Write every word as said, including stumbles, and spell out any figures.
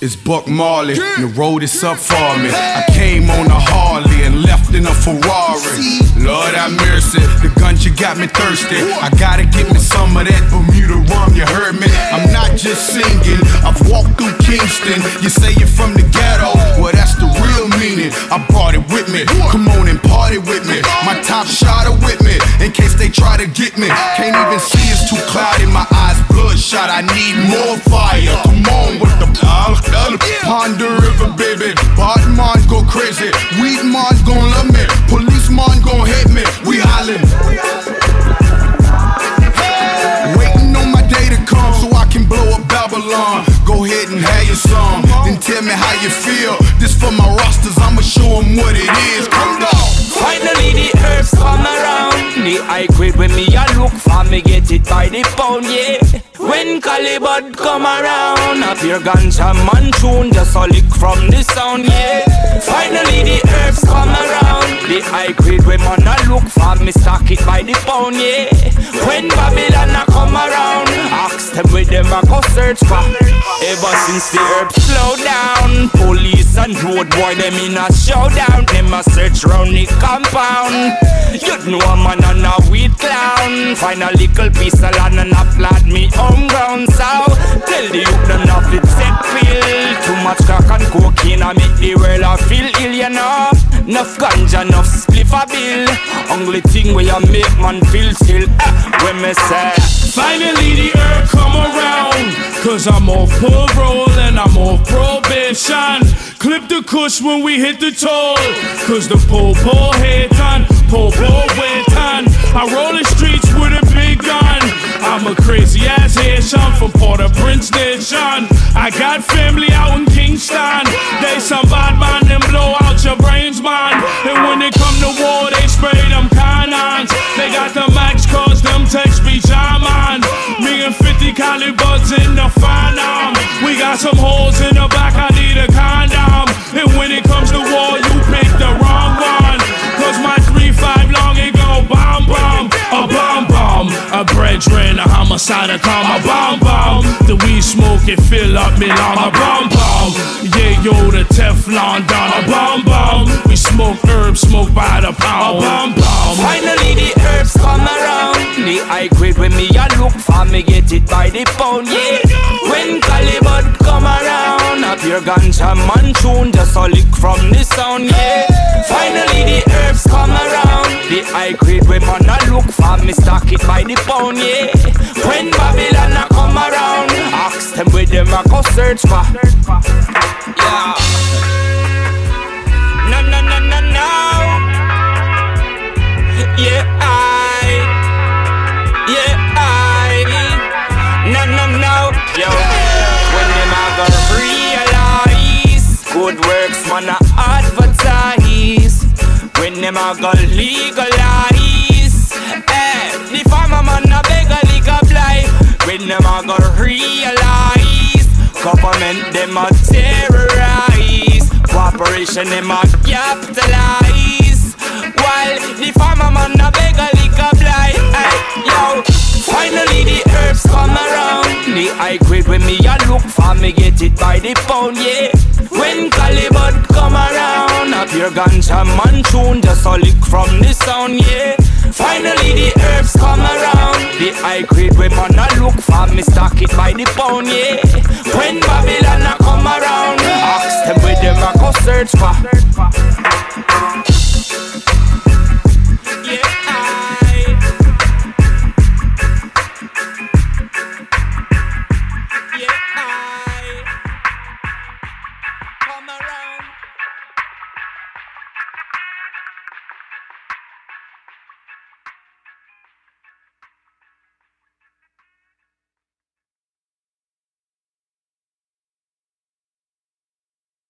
It's Buck Marley, and the road is up for me. I came on a Harley and left in a Ferrari. Lord have mercy, the guns you got me thirsty. I gotta get me some of that Bermuda rum, you heard me? I'm not just singing, I've walked through Kingston. You say you're from the ghetto, well that's the real meaning. I brought it with me, come on and party with me. My top shotter with me, in case they try to get me. Can't even see, it's too cloudy, my eyes bloodshot. I need more fire, come on with the Ponder River, baby. Bad man go crazy. Weed man gon' love me. Police man gon' hate me. We hollin'. Waiting on my day to come so I can blow up Babylon. Go ahead and have your song. Then tell me how you feel. This for my rosters, I'ma show them what it is. Come down. Finally the herbs come around. The high grade when me a look for me get it by the pound, yeah. When Calibut come around, up your ganja man tune, just a lick from the sound, yeah. Finally the herbs come around. The high grade when man a look for me stock it by the pound, yeah. When Babylon a come around, ask them where them a go search for. Ever since the herbs slow down, police and road boy them in a showdown. Them a search round the compound. You know a man and a weed clown. Find a little piece of land and a plant me home ground. So tell the youth them not fit set pill. Too much crack and cocaine I make the world a feel ill, you know. Enough ganja, enough spliff a bill. Only thing where you make man feel still eh, when me say finally the herb come around. Cause I'm off parole and I'm off probation. Clip the kush when we hit the toll. Cause the po-po head on, po-po wet on. I roll the streets with a big gun. I'm a crazy ass Haitian from Port-au-Prince nation. I got family out in Kingston. They some bad man and blow out your brains, man. And when they come to war, they spray them cannons. They got the max cause them text be German. Me and fifty calibers in the phantom. We got some holes in the back, I need a condom. And when it comes to war, you pick the wrong one. Cause my three five long, it go bomb bomb. A bomb bomb, a brethren, a homicide, a calm, a bomb bomb. The weed smoke, it fill up me long, a bomb bomb. Yeah, yo, the Teflon down, a bomb bomb. We smoke herbs, smoke by the pound, a bomb bomb. Finally the herbs come around. The high grade when me a look for me get it by the pound, yeah. When Calibut come around, up your ganja man tune, just a lick from the sound, yeah. Finally the herbs come around. The high grade when man a look for me stock it by the pound, yeah. When Babylon a come around, ask them where them a go search for. Yeah. No, no, no, no, no. Yeah, I. Yeah, I. No, no, no. Yo. When them a go realize good works man a advertise. When them a go legalize, eh, the farmer man a beg a lick of life. When them a go realize, government them a terrorize, cooperation them a capitalize. While the farmer man a beg a lick of life, eh, yo. Finally the herbs come around. The high grade when me a look for me get it by the pound, yeah. When Calibut come around, up your ganja man tune, just a lick from the sound, yeah. Finally the herbs come around. The high grade when man a look for me stock it by the pound, yeah. When Babylon a come around, ask them where them a go search for.